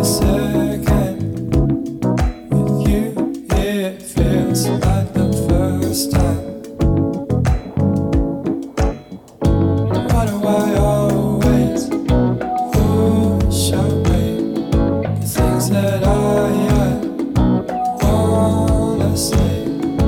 second with you. It feels like the first time. Why do I always push away the things that I wanna say?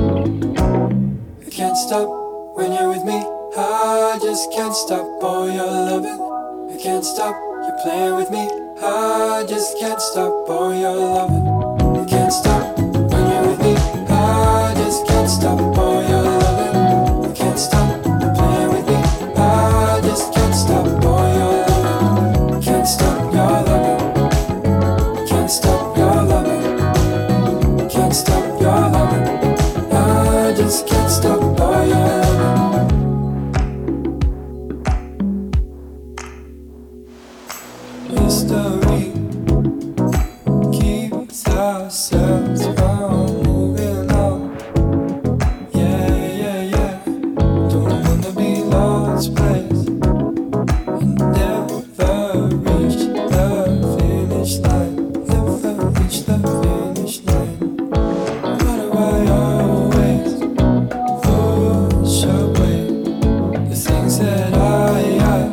I can't stop when you're with me. I just can't stop all your loving. I can't stop you playing with me. I just can't stop all your loving. I can't stop when you're with me. I just can't stop all your loving. I can't stop you playing with me. I just can't stop all your loving. Can't stop your loving. Can't stop your loving. Can't stop your loving. I just can't stop all your loving. History keeps ourselves from moving on. Yeah, yeah, yeah. Don't wanna be lost place and never reach the finish line. Never reach the finish line. Why do I always push away the things that I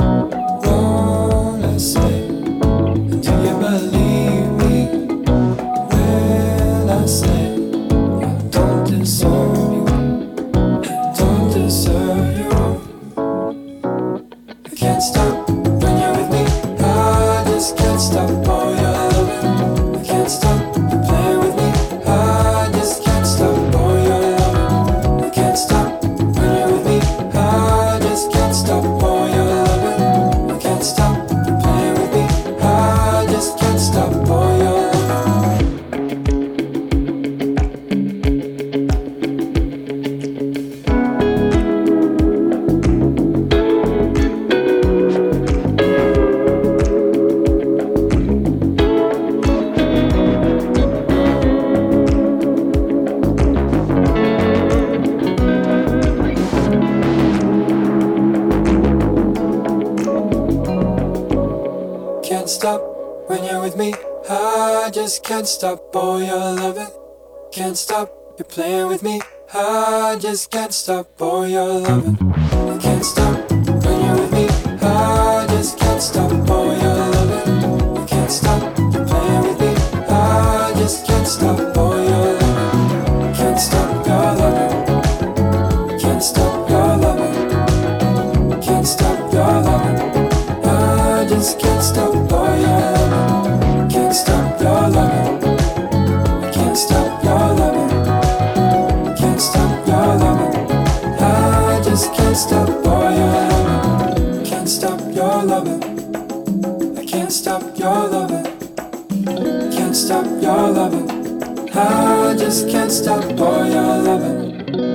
wanna say? Do you believe me when I say I don't deserve you? I don't deserve you. I can't stop when you're with me. I just can't stop all your loving. I can't stop you playing with me. I just can't stop all your loving. I can't stop when you're with me. I just can't stop all your loving. I can't stop you playing with me. I just can't stop all your loving. Can't stop when you're with me. I just can't stop all your loving. Can't stop you playing with me. I just can't stop all your loving. I can't stop when you're with me. I just can't stop all your loving. I can't stop you playing with me. I just can't stop all your loving. Can't stop your loving. Can't stop your loving. Can't stop your loving. I just can't stop all your loving. Can't stop your loving. Can't stop your loving. Can't stop your loving. I just can't stop all your loving. Can't stop your loving. I can't stop your loving. Can't stop your loving. I just can't stop all your loving.